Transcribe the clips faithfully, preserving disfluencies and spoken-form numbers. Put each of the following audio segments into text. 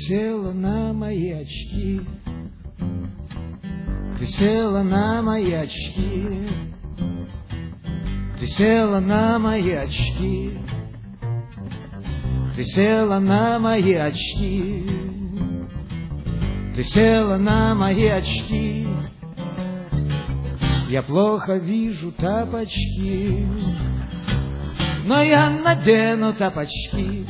села на мои очки, ты села на мои очки, ты села на мои очки, ты села на мои очки, ты села на мои очки. Я плохо вижу тапочки, но я надену тапочки,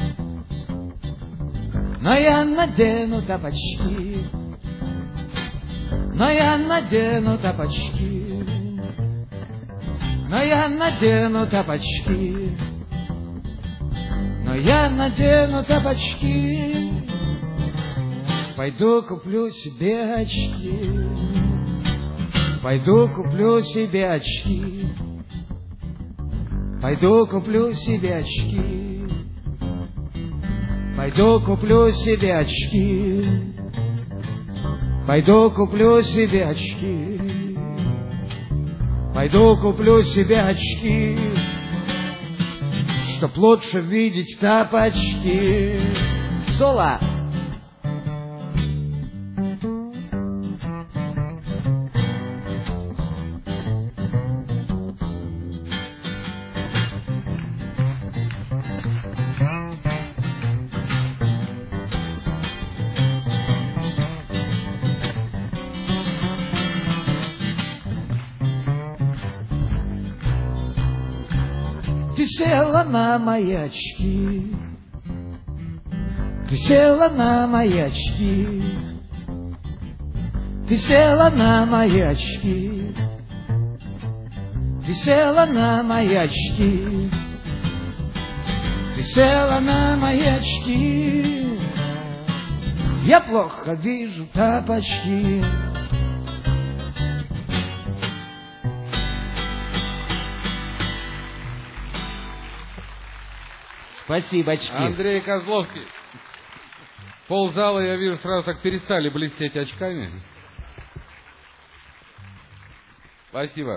но я надену тапочки, но я надену тапочки, но я надену тапочки, но я надену тапочки. Пойду куплю себе очки, пойду куплю себе очки, пойду куплю себе очки, пойду куплю себе очки, пойду куплю себе очки, пойду куплю себе очки, чтоб лучше видеть тапочки. Соло! Ты села на мои очки, ты села на мои очки, ты села на мои очки, ты села на мои очки, ты села на мои очки. Я плохо вижу тапочки. Спасибо, очки. Андрей Козловский. Ползала, я вижу, сразу так перестали блестеть очками. Спасибо.